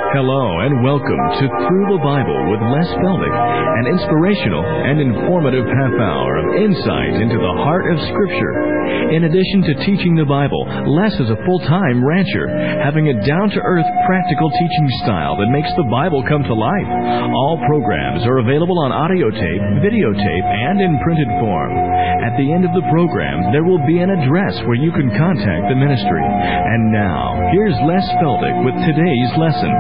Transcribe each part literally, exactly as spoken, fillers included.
Hello and welcome to Through the Bible with Les Feldick, an inspirational and informative half hour of insight into the heart of Scripture. In addition to teaching the Bible, Les is a full-time rancher, having a down-to-earth, practical teaching style that makes the Bible come to life. All programs are available on audio tape, videotape, and in printed form. At the end of the program, there will be an address where you can contact the ministry. And now, here's Les Feldick with today's lesson.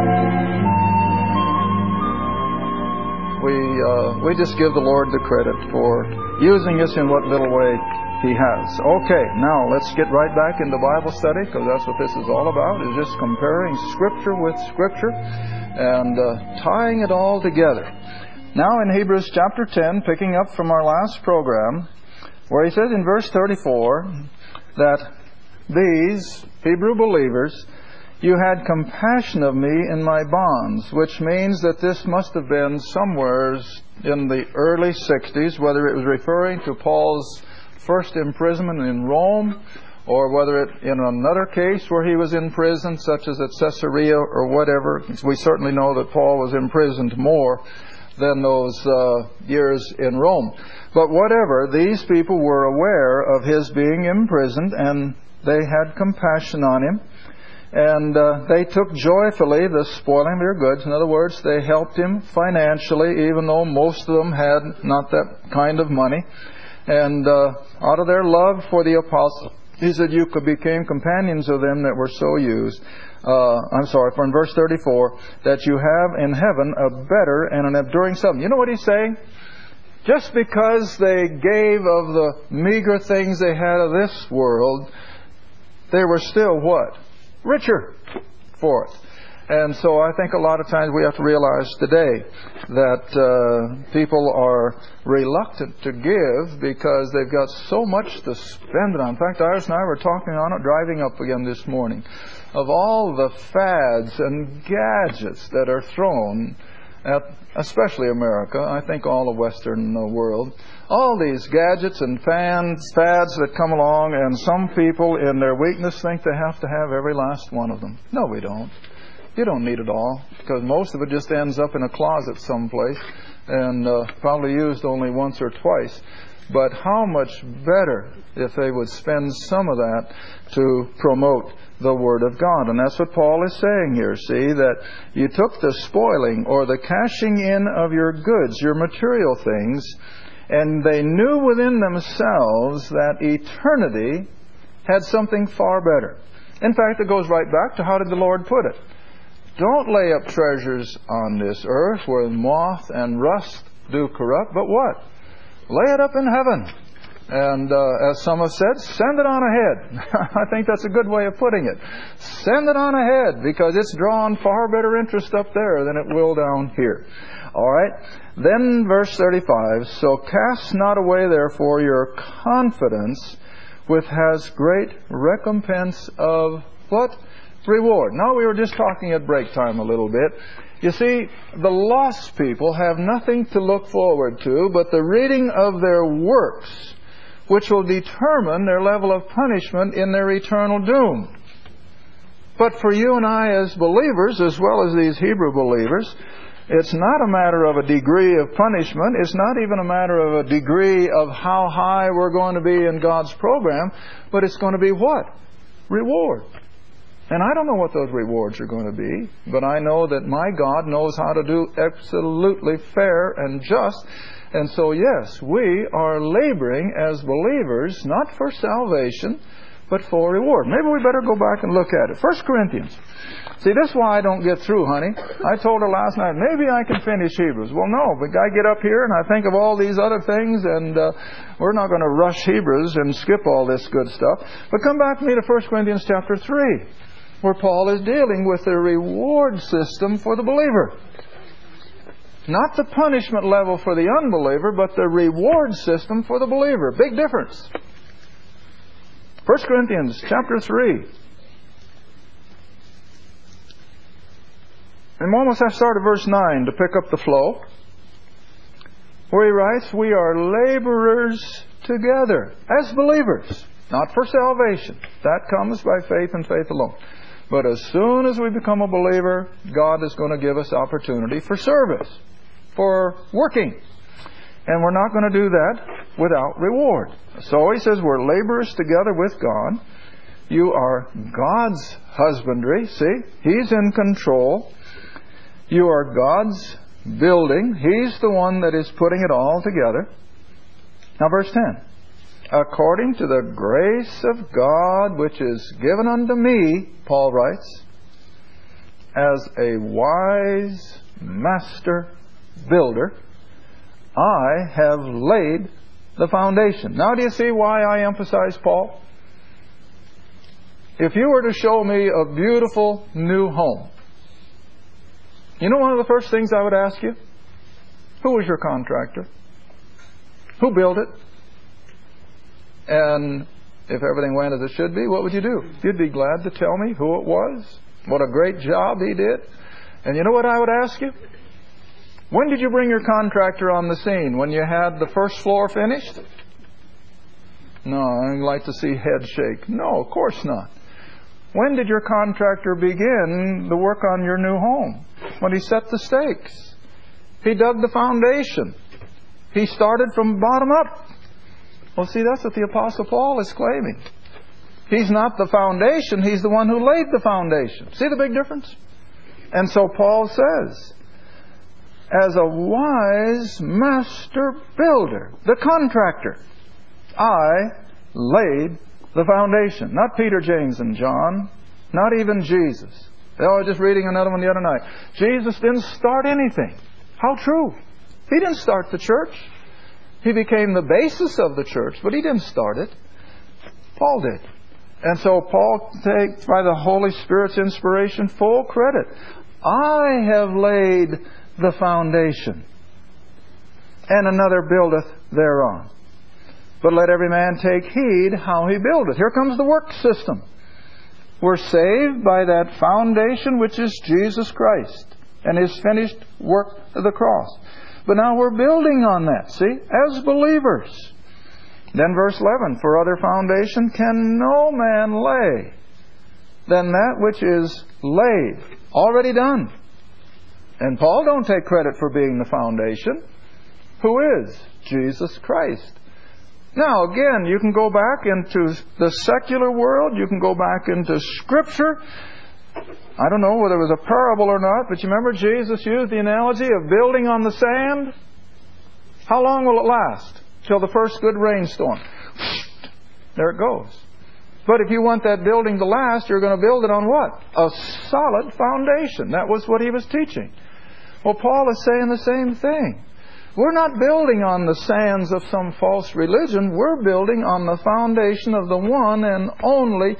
We uh, we just give the Lord the credit for using us in what little way He has. Okay, now let's get right back into Bible study, because that's what this is all about, is just comparing Scripture with Scripture and uh, tying it all together. Now in Hebrews chapter ten, picking up from our last program, where he says in verse thirty-four that these Hebrew believers, you had compassion of me in my bonds, which means that this must have been somewhere in the early sixties, whether it was referring to Paul's first imprisonment in Rome, or whether it in another case where he was in prison, such as at Caesarea or whatever. We certainly know that Paul was imprisoned more than those uh, years in Rome. But whatever, these people were aware of his being imprisoned, and they had compassion on him. And uh, they took joyfully the spoiling of their goods. In other words, they helped him financially, even though most of them had not that kind of money. And uh, out of their love for the apostle, he said, you became companions of them that were so used. Uh, I'm sorry, for in verse thirty-four, that you have in heaven a better and an enduring sum. You know what he's saying? Just because they gave of the meager things they had of this world, they were still what? Richer for it. And so I think a lot of times we have to realize today that uh, people are reluctant to give because they've got so much to spend it on. In fact, Iris and I were talking on it driving up again this morning of all the fads and gadgets that are thrown at especially America, I think all the Western world. All these gadgets and fans, fads that come along, and some people in their weakness think they have to have every last one of them. No, we don't. You don't need it all, because most of it just ends up in a closet someplace and uh, probably used only once or twice. But how much better if they would spend some of that to promote the Word of God. And that's what Paul is saying here. See, that you took the spoiling or the cashing in of your goods, your material things, and they knew within themselves that eternity had something far better. In fact, it goes right back to how did the Lord put it? Don't lay up treasures on this earth where moth and rust do corrupt, but what? Lay it up in heaven. And uh, as some have said, send it on ahead. I think that's a good way of putting it. Send it on ahead, because it's drawn far better interest up there than it will down here. All right. Then verse thirty-five, so cast not away therefore your confidence, which has great recompense of what? Reward. Now, we were just talking at break time a little bit. You see, the lost people have nothing to look forward to but the reading of their works, which will determine their level of punishment in their eternal doom. But for you and I as believers, as well as these Hebrew believers, it's not a matter of a degree of punishment. It's not even a matter of a degree of how high we're going to be in God's program, but it's going to be what? Reward. And I don't know what those rewards are going to be, but I know that my God knows how to do absolutely fair and just. And so, yes, we are laboring as believers, not for salvation, but for reward. Maybe we better go back and look at it. First Corinthians. See, this is why I don't get through, honey. I told her last night, maybe I can finish Hebrews. Well, no, but I get up here and I think of all these other things, and uh, we're not going to rush Hebrews and skip all this good stuff. But come back with me to First Corinthians chapter three, where Paul is dealing with the reward system for the believer. Not the punishment level for the unbeliever, but the reward system for the believer. Big difference. First Corinthians chapter three. And almost I start at verse nine to pick up the flow, where he writes, we are laborers together as believers. Not for salvation. That comes by faith and faith alone. But as soon as we become a believer, God is going to give us opportunity for service, for working. And we're not going to do that without reward. So he says we're laborers together with God. You are God's husbandry. See? He's in control. You are God's building. He's the one that is putting it all together. Now verse ten. According to the grace of God which is given unto me, Paul writes, as a wise master builder, I have laid the foundation. Now do you see why I emphasize Paul? If you were to show me a beautiful new home, you know one of the first things I would ask you? Who was your contractor? Who built it? And if everything went as it should be, what would you do? You'd be glad to tell me who it was, what a great job he did. And you know what I would ask you? When did you bring your contractor on the scene? When you had the first floor finished? No, I'd like to see head shake. No, of course not. When did your contractor begin the work on your new home? When he set the stakes. He dug the foundation. He started from bottom up. Well, see, that's what the Apostle Paul is claiming. He's not the foundation. He's the one who laid the foundation. See the big difference? And so Paul says, as a wise master builder, the contractor, I laid the foundation. Not Peter, James, and John. Not even Jesus. I was just reading another one the other night. Jesus didn't start anything. How true. He didn't start the church. He became the basis of the church, but he didn't start it. Paul did. And so Paul takes, by the Holy Spirit's inspiration, full credit. I have laid the foundation, and another buildeth thereon. But let every man take heed how he buildeth. Here comes the work system. We're saved by that foundation which is Jesus Christ and His finished work of the cross. But now we're building on that, see, as believers. Then verse eleven, for other foundation can no man lay than that which is laid, already done. And Paul don't take credit for being the foundation. Who is? Jesus Christ. Now again, you can go back into the secular world, you can go back into Scripture. I don't know whether it was a parable or not, but you remember Jesus used the analogy of building on the sand? How long will it last? Till the first good rainstorm. There it goes. But if you want that building to last, you're going to build it on what? A solid foundation. That was what he was teaching. Well, Paul is saying the same thing. We're not building on the sands of some false religion. We're building on the foundation of the one and only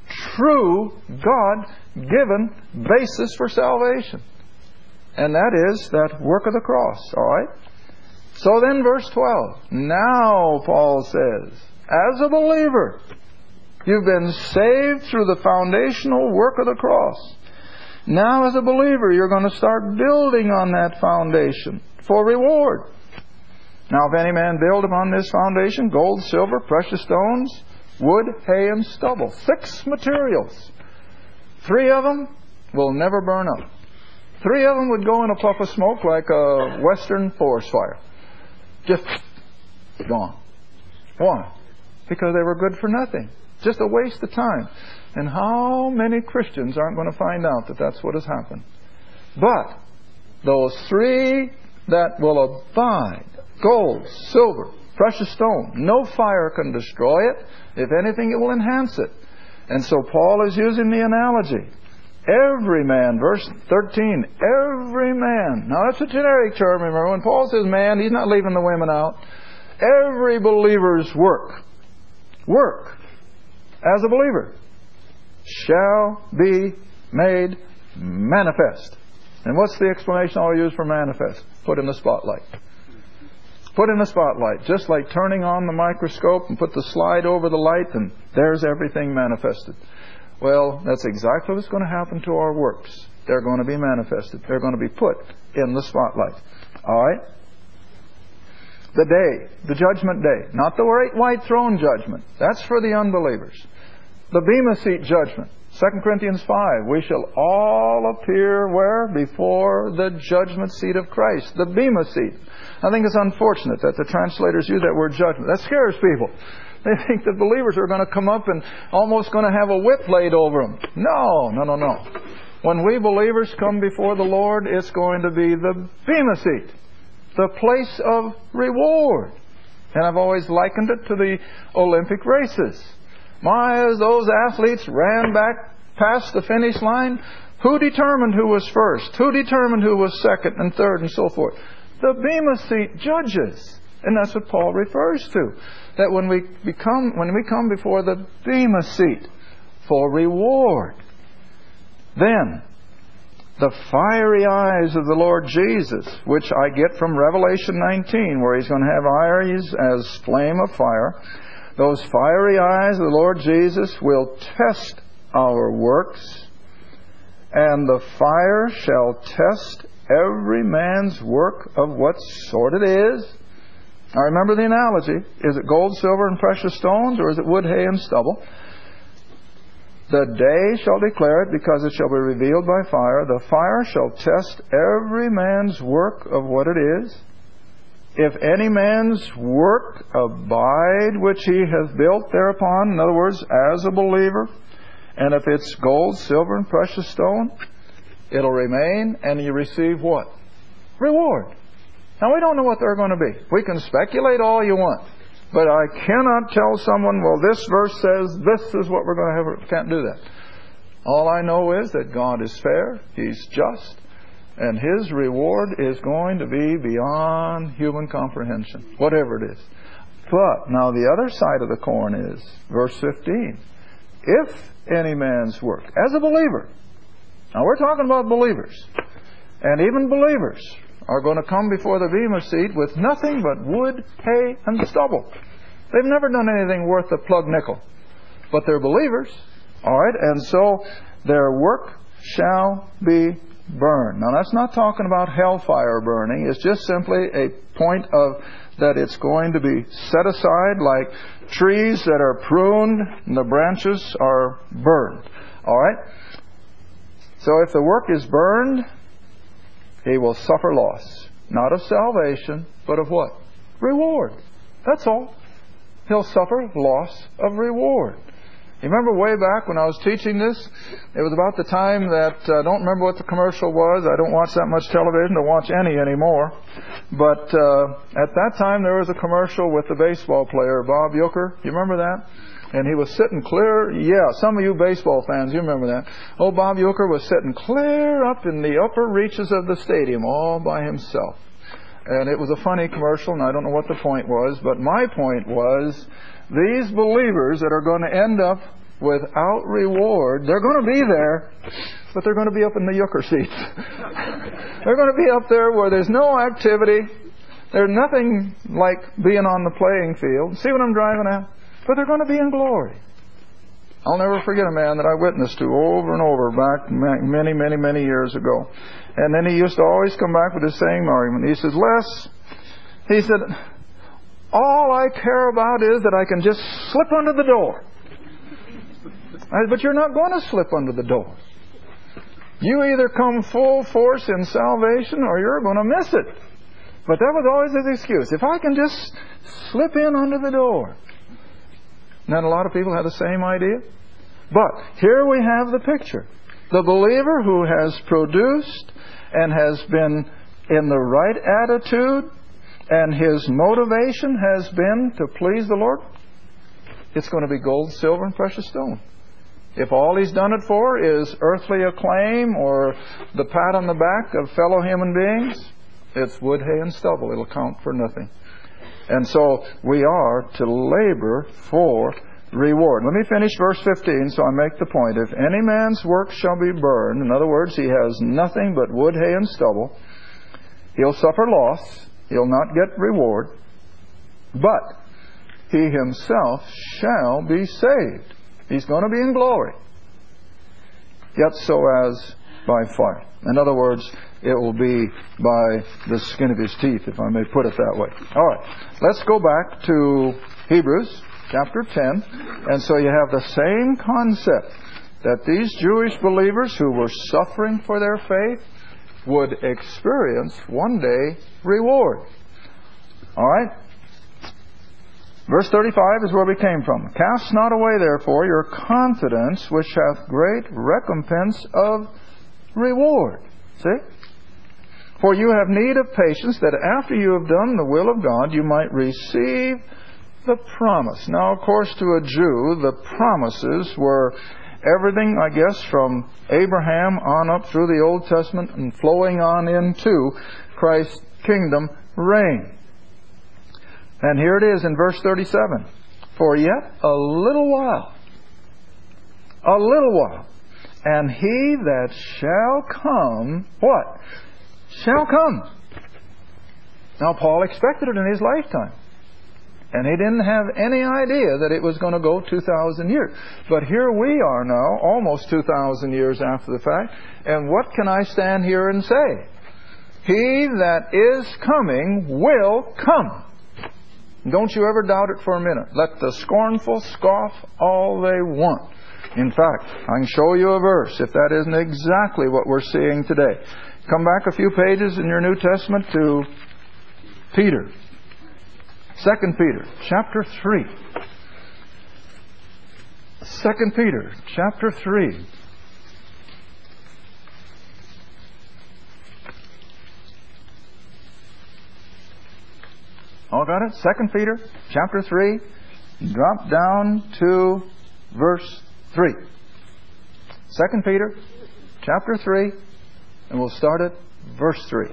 true God-given basis for salvation. And that is that work of the cross. All right? So then verse twelve. Now, Paul says, as a believer, you've been saved through the foundational work of the cross. Now, as a believer, you're going to start building on that foundation for reward. Now, if any man build upon this foundation gold, silver, precious stones, wood, hay, and stubble. Six materials. Three of them will never burn up. Three of them would go in a puff of smoke like a western forest fire. Just gone. Why? Because they were good for nothing. Just a waste of time. And how many Christians aren't going to find out that that's what has happened? But those three that will abide, gold, silver, precious stone, no fire can destroy it. If anything, it will enhance it. And so Paul is using the analogy. Every man, verse thirteen, every man. Now that's a generic term, remember. When Paul says man, he's not leaving the women out. Every believer's work, work, as a believer, shall be made manifest. And what's the explanation I'll use for manifest? Put in the spotlight. Put in the spotlight. Just like turning on the microscope and put the slide over the light and there's everything manifested. Well, that's exactly what's going to happen to our works. They're going to be manifested. They're going to be put in the spotlight. All right? The day, the judgment day. Not the great white throne judgment. That's for the unbelievers. The Bema Seat judgment. Second Corinthians five. We shall all appear where? Before the judgment seat of Christ. The Bema Seat. I think it's unfortunate that the translators use that word judgment. That scares people. They think that believers are going to come up and almost going to have a whip laid over them. No, no, no, no. When we believers come before the Lord, it's going to be the Bema Seat, the place of reward. And I've always likened it to the Olympic races. My, as those athletes ran back past the finish line, who determined who was first? Who determined who was second and third and so forth? The Bema Seat judges. And that's what Paul refers to. That when we become, when we come before the Bema Seat for reward, then the fiery eyes of the Lord Jesus, which I get from Revelation nineteen, where He's going to have eyes as flame of fire, those fiery eyes of the Lord Jesus will test our works, and the fire shall test every man's work of what sort it is. Now remember the analogy. Is it gold, silver, and precious stones, or is it wood, hay, and stubble? The day shall declare it, because it shall be revealed by fire. The fire shall test every man's work of what it is. If any man's work abide which he hath built thereupon, in other words, as a believer, and if it's gold, silver, and precious stone, it'll remain, and you receive what? Reward. Now, we don't know what they're going to be. We can speculate all you want. But I cannot tell someone, well, this verse says this is what we're going to have. Can't do that. All I know is that God is fair. He's just. And His reward is going to be beyond human comprehension, whatever it is. But now the other side of the coin is, verse fifteen. If any man's work, as a believer. Now we're talking about believers. And even believers are going to come before the Bema Seat with nothing but wood, hay, and stubble. They've never done anything worth a plug nickel. But they're believers. All right? And so their work shall be burned. Now that's not talking about hellfire burning. It's just simply a point of that it's going to be set aside like trees that are pruned and the branches are burned. All right? So if the work is burned, he will suffer loss. Not of salvation, but of what? Reward. That's all. He'll suffer loss of reward. You remember way back when I was teaching this? It was about the time that, I uh, don't remember what the commercial was. I don't watch that much television, don't watch any anymore. But uh, at that time there was a commercial with the baseball player, Bob Uecker. You remember that? And he was sitting clear, yeah, some of you baseball fans, you remember that. Oh, Bob Uecker was sitting clear up in the upper reaches of the stadium all by himself. And it was a funny commercial, and I don't know what the point was, but my point was, these believers that are going to end up without reward, they're going to be there, but they're going to be up in the Uecker seats. They're going to be up there where there's no activity. There's nothing like being on the playing field. See what I'm driving at? But they're going to be in glory. I'll never forget a man that I witnessed to over and over back many, many, many years ago. And then he used to always come back with the same argument. He says, Les, he said, all I care about is that I can just slip under the door. I said, but you're not going to slip under the door. You either come full force in salvation or you're going to miss it. But that was always his excuse. If I can just slip in under the door. Not a lot of people have the same idea. But here we have the picture. The believer who has produced and has been in the right attitude and his motivation has been to please the Lord, it's going to be gold, silver, and precious stone. If all he's done it for is earthly acclaim or the pat on the back of fellow human beings, it's wood, hay, and stubble. It'll count for nothing. And so we are to labor for reward. Let me finish verse fifteen so I make the point. If any man's work shall be burned, in other words, he has nothing but wood, hay, and stubble, he'll suffer loss. He'll not get reward. But he himself shall be saved. He's going to be in glory. Yet so as by fire. In other words, it will be by the skin of His teeth, if I may put it that way. All right, let's go back to Hebrews chapter ten. And so you have the same concept, that these Jewish believers who were suffering for their faith would experience one day reward. All right? Verse thirty-five is where we came from. Cast not away, therefore, your confidence, which hath great recompense of reward. See? For you have need of patience, that after you have done the will of God, you might receive the promise. Now, of course, to a Jew, the promises were everything, I guess, from Abraham on up through the Old Testament and flowing on into Christ's kingdom reign. And here it is in verse thirty-seven. For yet a little while, a little while, and He that shall come, what? Shall come. Now, Paul expected it in his lifetime. And he didn't have any idea that it was going to go two thousand years. But here we are now, almost two thousand years after the fact. And what can I stand here and say? He that is coming will come. Don't you ever doubt it for a minute. Let the scornful scoff all they want. In fact, I can show you a verse if that isn't exactly what we're seeing today. Come back a few pages in your New Testament to Peter. Second Peter, chapter three. Second Peter, chapter three. All got it? Second Peter, chapter three. Drop down to verse three. Second Peter, chapter three, and we'll start at verse three.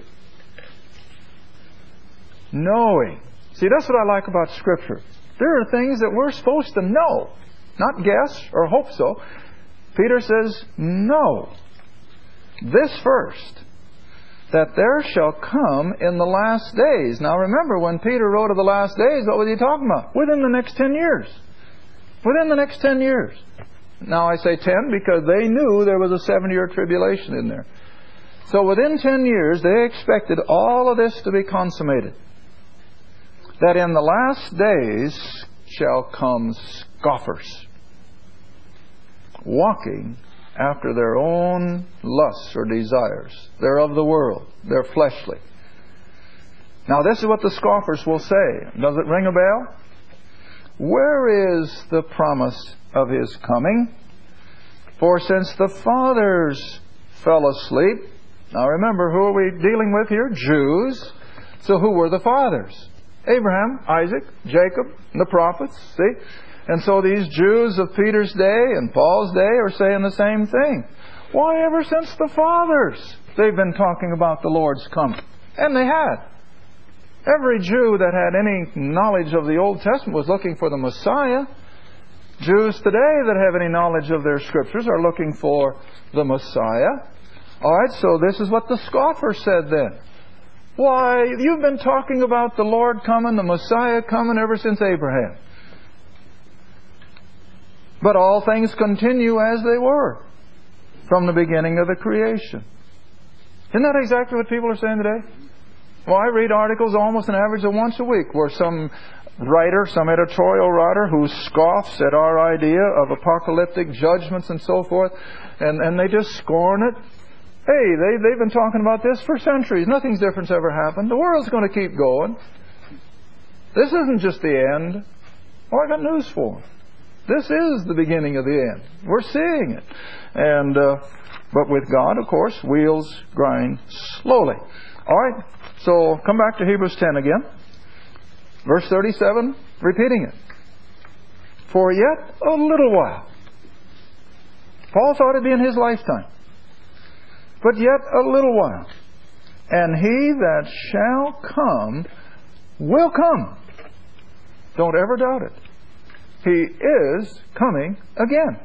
Knowing. See, that's what I like about Scripture. There are things that we're supposed to know, not guess or hope so. Peter says, know this first, that there shall come in the last days. Now remember, when Peter wrote of the last days, what was he talking about? Within the next ten years. Within the next ten years. Now I say ten because they knew there was a seven-year tribulation in there. So within ten years, they expected all of this to be consummated. That in the last days shall come scoffers, walking after their own lusts or desires. They're of the world. They're fleshly. Now this is what the scoffers will say. Does it ring a bell? Where is the promise of His coming? For since the fathers fell asleep. Now remember, who are we dealing with here? Jews. So who were the fathers? Abraham, Isaac, Jacob, and the prophets. See? And so these Jews of Peter's day and Paul's day are saying the same thing. Why, ever since the fathers, they've been talking about the Lord's coming. And they had. Every Jew that had any knowledge of the Old Testament was looking for the Messiah. Jews today that have any knowledge of their Scriptures are looking for the Messiah. All right, so this is what the scoffer said then. Why, you've been talking about the Lord coming, the Messiah coming ever since Abraham. But all things continue as they were from the beginning of the creation. Isn't that exactly what people are saying today? Well, I read articles almost an average of once a week where some writer, some editorial writer who scoffs at our idea of apocalyptic judgments and so forth, and, and they just scorn it. Hey, they, they've been talking about this for centuries. Nothing's different's ever happened. The world's going to keep going. This isn't just the end. Oh, I got news for them. This is the beginning of the end. We're seeing it. And uh, but with God, of course, wheels grind slowly. All right, so come back to Hebrews ten again. Verse thirty-seven, repeating it. For yet a little while. Paul thought it'd be in his lifetime. But yet a little while. And He that shall come will come. Don't ever doubt it. He is coming again.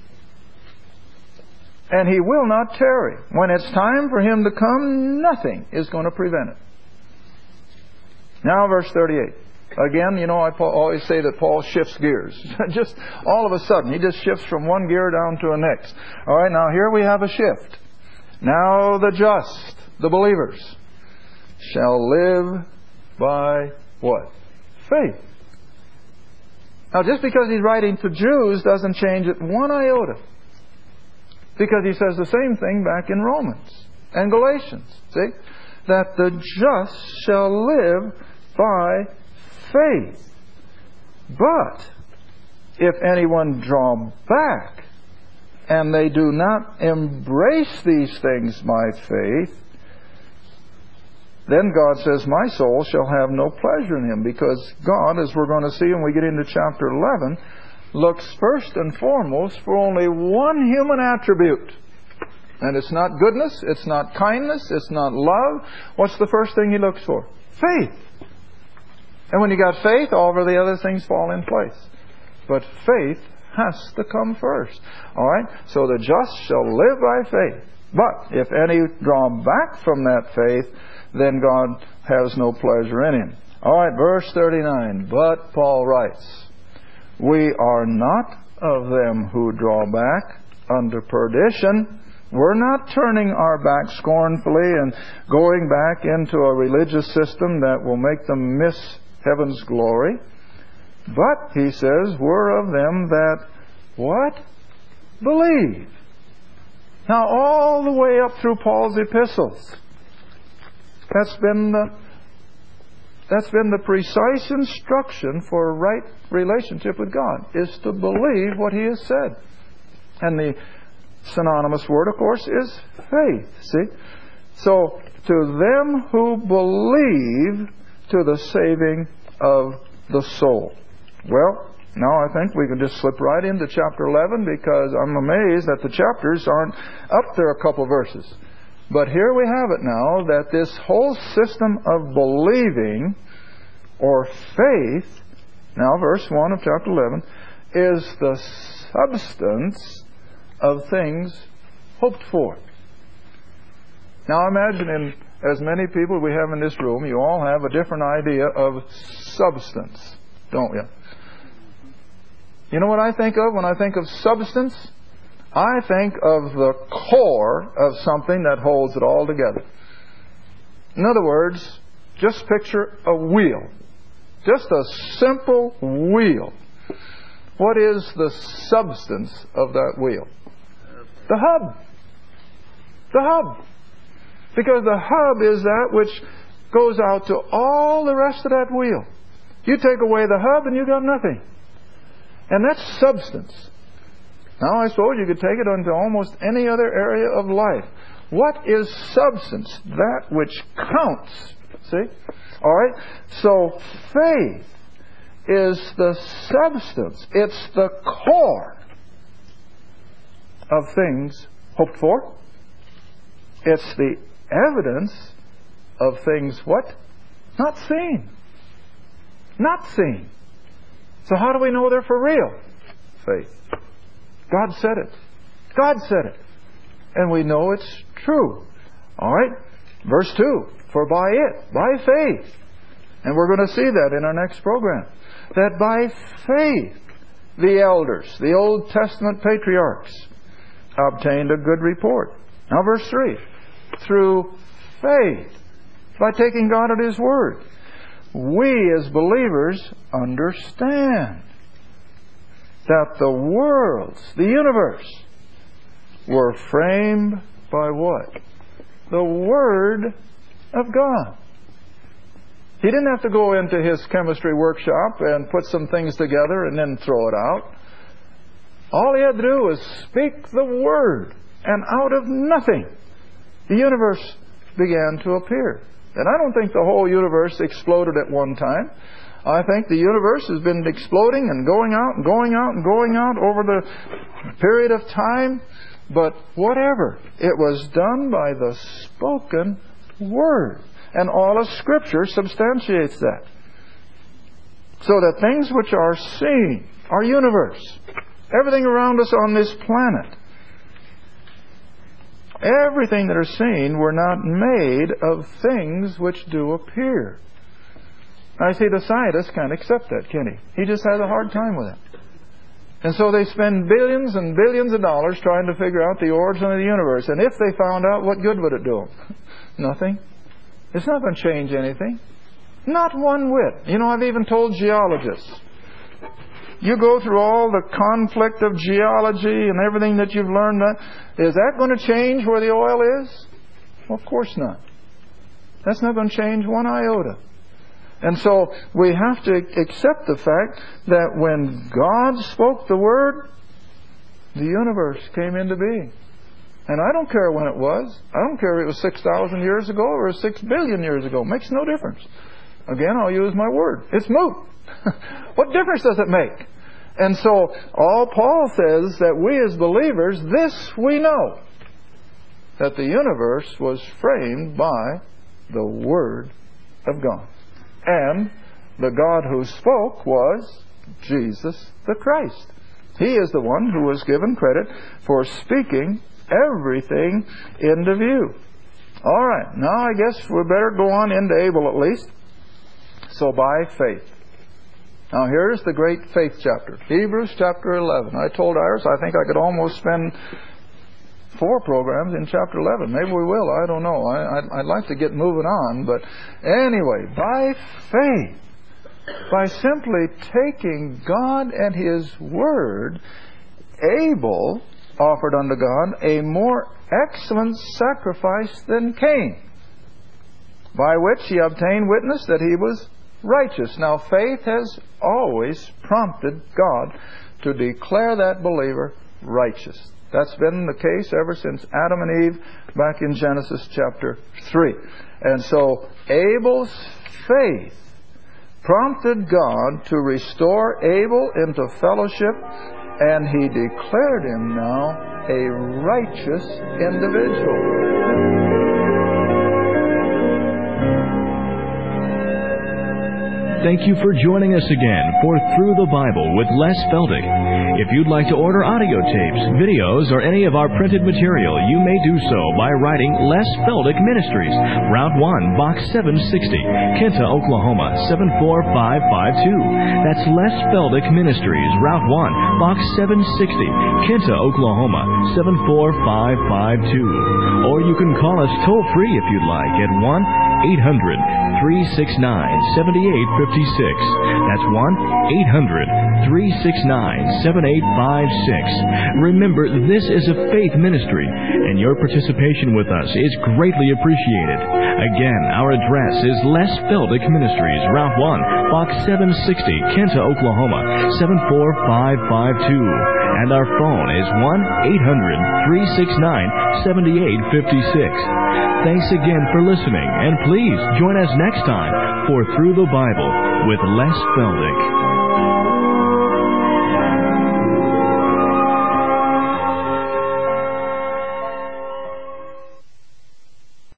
And He will not tarry. When it's time for Him to come, nothing is going to prevent it. Now verse thirty-eight. Again, you know, I always say that Paul shifts gears. Just all of a sudden, he just shifts from one gear down to the next. All right, now here we have a shift. Now the just the believers, shall live by what? Faith. Now, just because he's writing to Jews doesn't change it one iota. Because he says the same thing back in Romans and Galatians. See? That the just shall live by faith. But if anyone draw back, and they do not embrace these things by faith, then God says, my soul shall have no pleasure in him. Because God, as we're going to see when we get into chapter eleven, looks first and foremost for only one human attribute. And it's not goodness, it's not kindness, it's not love. What's the first thing he looks for? Faith. And when you got faith, all of the other things fall in place. But faith has to come first. All right? So the just shall live by faith. But if any draw back from that faith, then God has no pleasure in him. All right, verse thirty-nine. But Paul writes, we are not of them who draw back unto perdition. We're not turning our back scornfully and going back into a religious system that will make them miss heaven's glory. But, he says, we're of them that, what? Believe. Now, all the way up through Paul's epistles, that's been the, that's been the precise instruction for a right relationship with God, is to believe what he has said. And the synonymous word, of course, is faith. See? So, to them who believe, to the saving of the soul. Well, now I think we can just slip right into chapter eleven, because I'm amazed that the chapters aren't up there a couple verses. But here we have it now, that this whole system of believing, or faith, now verse one of chapter eleven, is the substance of things hoped for. Now imagine, in as many people we have in this room, you all have a different idea of substance, don't you? You know what I think of when I think of substance? I think of the core of something that holds it all together. In other words, just picture a wheel. Just a simple wheel. What is the substance of that wheel? The hub. The hub. Because the hub is that which goes out to all the rest of that wheel. You take away the hub and you got nothing. And that's substance. Now I suppose you could take it into almost any other area of life. What is substance? That which counts. See? Alright? So faith is the substance. It's the core of things hoped for. It's the evidence of things what? Not seen. Not seen. So how do we know they're for real? Faith. God said it. God said it. And we know it's true. Alright? Verse two. For by it, by faith, and we're going to see that in our next program, that by faith the elders, the Old Testament patriarchs, obtained a good report. Now verse three. Through faith, by taking God at His word, we as believers understand that the worlds, the universe, were framed by what? The Word of God. He didn't have to go into his chemistry workshop and put some things together and then throw it out. All he had to do was speak the Word, and out of nothing, the universe began to appear. And I don't think the whole universe exploded at one time. I think the universe has been exploding and going out and going out and going out over the period of time. But whatever, it was done by the spoken Word. And all of Scripture substantiates that. So that things which are seen, our universe, everything around us on this planet, everything that are seen were not made of things which do appear. I see the scientist can't accept that, can he? He just has a hard time with it. And so they spend billions and billions of dollars trying to figure out the origin of the universe. And if they found out, what good would it do them? Nothing. It's not going to change anything. Not one whit. You know, I've even told geologists, you go through all the conflict of geology and everything that you've learned, is that going to change where the oil is? Well, of course not. That's not going to change one iota. And so we have to accept the fact that when God spoke the Word, the universe came into being. And I don't care when it was. I don't care if it was six thousand years ago or six billion years ago. It makes no difference. Again, I'll use my word. It's moot. What difference does it make? And so all Paul says that we as believers, this we know, that the universe was framed by the Word of God. And the God who spoke was Jesus the Christ. He is the one who was given credit for speaking everything into view. All right, now I guess we better go on into Abel at least. So by faith. Now here's the great faith chapter. Hebrews chapter eleven. I told Iris I think I could almost spend four programs in chapter eleven. Maybe we will. I don't know. I, I'd, I'd like to get moving on. But anyway, by faith, by simply taking God and His Word, Abel offered unto God a more excellent sacrifice than Cain, by which he obtained witness that he was righteous. Now, faith has always prompted God to declare that believer righteous. That's been the case ever since Adam and Eve back in Genesis chapter three. And so Abel's faith prompted God to restore Abel into fellowship, and He declared him now a righteous individual. Thank you for joining us again for Through the Bible with Les Feldick. If you'd like to order audio tapes, videos, or any of our printed material, you may do so by writing Les Feldick Ministries, Route one, Box seven sixty, Kinta, Oklahoma, seven four five five two. That's Les Feldick Ministries, Route one, Box seven sixty, Kinta, Oklahoma, seven four five five two. Or you can call us toll-free if you'd like at one eight hundred three six nine seven eight five six. That's one eight hundred three six nine seven eight five six. Remember, this is a faith ministry, and your participation with us is greatly appreciated. Again, our address is Les Feldick Ministries, Route one, Box seven sixty, Kinta, Oklahoma, seven four five five two. And our phone is one eight hundred three six nine seven eight five six. Thanks again for listening, and please join us next time for Through the Bible with Les Feldick.